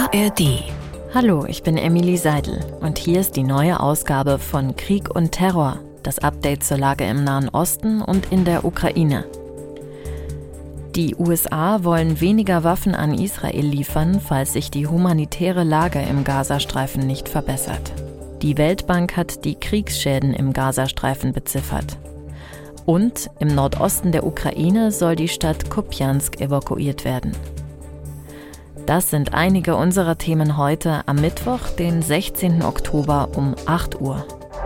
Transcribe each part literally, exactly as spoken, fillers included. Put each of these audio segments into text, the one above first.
A R D. Hallo, ich bin Emily Seidel und hier ist die neue Ausgabe von Krieg und Terror, das Update zur Lage im Nahen Osten und in der Ukraine. Die U S A wollen weniger Waffen an Israel liefern, falls sich die humanitäre Lage im Gazastreifen nicht verbessert. Die Weltbank hat die Kriegsschäden im Gazastreifen beziffert. Und im Nordosten der Ukraine soll die Stadt Kupjansk evakuiert werden. Das sind einige unserer Themen heute am Mittwoch, den sechzehnten Oktober um acht Uhr.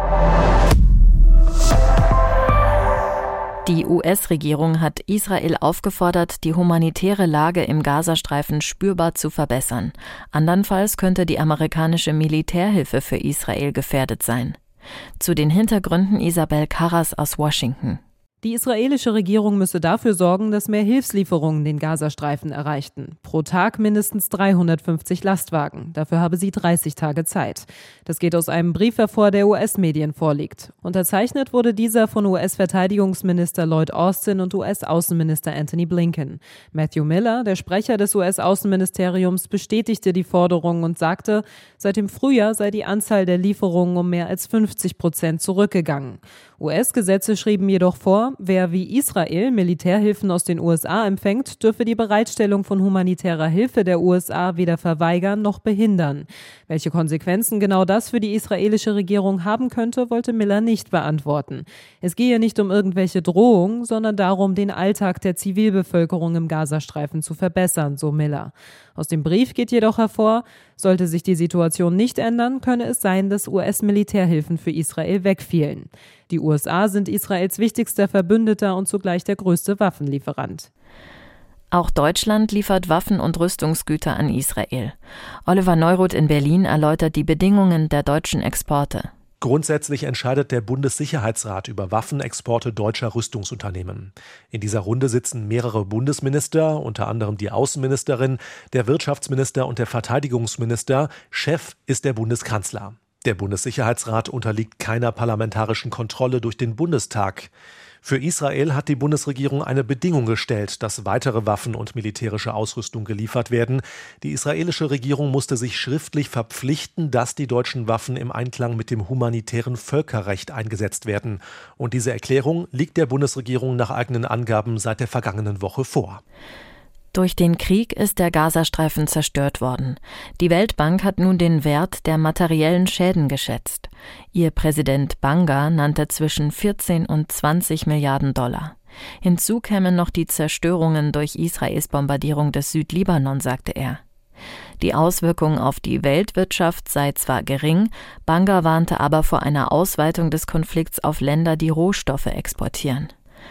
Die U S-Regierung hat Israel aufgefordert, die humanitäre Lage im Gazastreifen spürbar zu verbessern. Andernfalls könnte die amerikanische Militärhilfe für Israel gefährdet sein. Zu den Hintergründen Isabel Karras aus Washington. Die israelische Regierung müsse dafür sorgen, dass mehr Hilfslieferungen den Gazastreifen erreichten. Pro Tag mindestens dreihundertfünfzig Lastwagen. Dafür habe sie dreißig Tage Zeit. Das geht aus einem Brief hervor, der U S-Medien vorliegt. Unterzeichnet wurde dieser von U S-Verteidigungsminister Lloyd Austin und U S-Außenminister Antony Blinken. Matthew Miller, der Sprecher des U S-Außenministeriums, bestätigte die Forderung und sagte, seit dem Frühjahr sei die Anzahl der Lieferungen um mehr als fünfzig Prozent zurückgegangen. U S-Gesetze schrieben jedoch vor, wer wie Israel Militärhilfen aus den U S A empfängt, dürfe die Bereitstellung von humanitärer Hilfe der U S A weder verweigern noch behindern. Welche Konsequenzen genau das für die israelische Regierung haben könnte, wollte Miller nicht beantworten. Es gehe nicht um irgendwelche Drohungen, sondern darum, den Alltag der Zivilbevölkerung im Gazastreifen zu verbessern, so Miller. Aus dem Brief geht jedoch hervor, sollte sich die Situation nicht ändern, könne es sein, dass U S-Militärhilfen für Israel wegfielen. Die U S A sind Israels wichtigster Verbündeter und zugleich der größte Waffenlieferant. Auch Deutschland liefert Waffen und Rüstungsgüter an Israel. Oliver Neuroth in Berlin erläutert die Bedingungen der deutschen Exporte. Grundsätzlich entscheidet der Bundessicherheitsrat über Waffenexporte deutscher Rüstungsunternehmen. In dieser Runde sitzen mehrere Bundesminister, unter anderem die Außenministerin, der Wirtschaftsminister und der Verteidigungsminister. Chef ist der Bundeskanzler. Der Bundessicherheitsrat unterliegt keiner parlamentarischen Kontrolle durch den Bundestag. Für Israel hat die Bundesregierung eine Bedingung gestellt, dass weitere Waffen und militärische Ausrüstung geliefert werden. Die israelische Regierung musste sich schriftlich verpflichten, dass die deutschen Waffen im Einklang mit dem humanitären Völkerrecht eingesetzt werden. Und diese Erklärung liegt der Bundesregierung nach eigenen Angaben seit der vergangenen Woche vor. Durch den Krieg ist der Gazastreifen zerstört worden. Die Weltbank hat nun den Wert der materiellen Schäden geschätzt. Ihr Präsident Banga nannte zwischen vierzehn und zwanzig Milliarden Dollar. Hinzu kämen noch die Zerstörungen durch Israels Bombardierung des Südlibanon, sagte er. Die Auswirkung auf die Weltwirtschaft sei zwar gering, Banga warnte aber vor einer Ausweitung des Konflikts auf Länder, die Rohstoffe exportieren.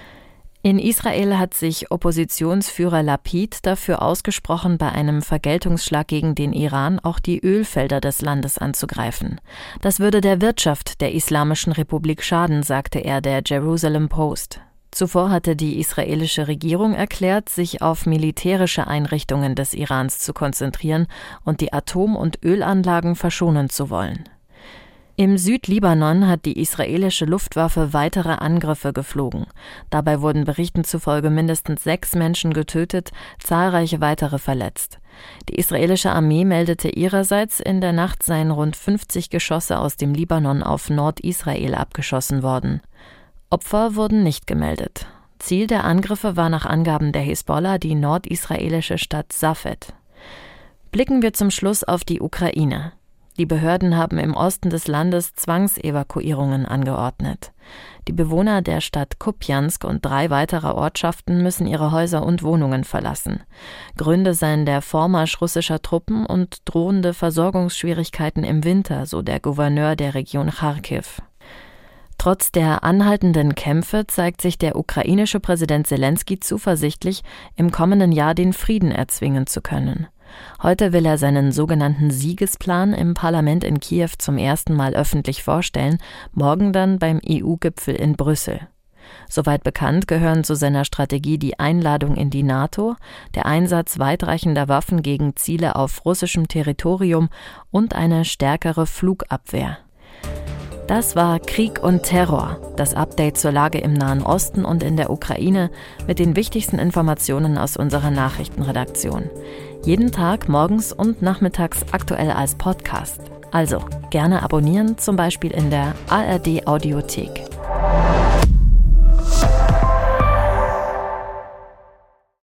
In Israel hat sich Oppositionsführer Lapid dafür ausgesprochen, bei einem Vergeltungsschlag gegen den Iran auch die Ölfelder des Landes anzugreifen. Das würde der Wirtschaft der Islamischen Republik schaden, sagte er der Jerusalem Post. Zuvor hatte die israelische Regierung erklärt, sich auf militärische Einrichtungen des Irans zu konzentrieren und die Atom- und Ölanlagen verschonen zu wollen. Im Südlibanon hat die israelische Luftwaffe weitere Angriffe geflogen. Dabei wurden Berichten zufolge mindestens sechs Menschen getötet, zahlreiche weitere verletzt. Die israelische Armee meldete ihrerseits, in der Nacht seien rund fünfzig Geschosse aus dem Libanon auf Nordisrael abgeschossen worden. Opfer wurden nicht gemeldet. Ziel der Angriffe war nach Angaben der Hisbollah die nordisraelische Stadt Safed. Blicken wir zum Schluss auf die Ukraine. Die Behörden haben im Osten des Landes Zwangsevakuierungen angeordnet. Die Bewohner der Stadt Kupjansk und drei weiterer Ortschaften müssen ihre Häuser und Wohnungen verlassen. Gründe seien der Vormarsch russischer Truppen und drohende Versorgungsschwierigkeiten im Winter, so der Gouverneur der Region Charkiw. Trotz der anhaltenden Kämpfe zeigt sich der ukrainische Präsident Selenskyj zuversichtlich, im kommenden Jahr den Frieden erzwingen zu können. Heute will er seinen sogenannten Siegesplan im Parlament in Kiew zum ersten Mal öffentlich vorstellen, morgen dann beim E U-Gipfel in Brüssel. Soweit bekannt gehören zu seiner Strategie die Einladung in die NATO, der Einsatz weitreichender Waffen gegen Ziele auf russischem Territorium und eine stärkere Flugabwehr. Das war Krieg und Terror, das Update zur Lage im Nahen Osten und in der Ukraine mit den wichtigsten Informationen aus unserer Nachrichtenredaktion. Jeden Tag morgens und nachmittags aktuell als Podcast. Also gerne abonnieren, zum Beispiel in der A R D Audiothek.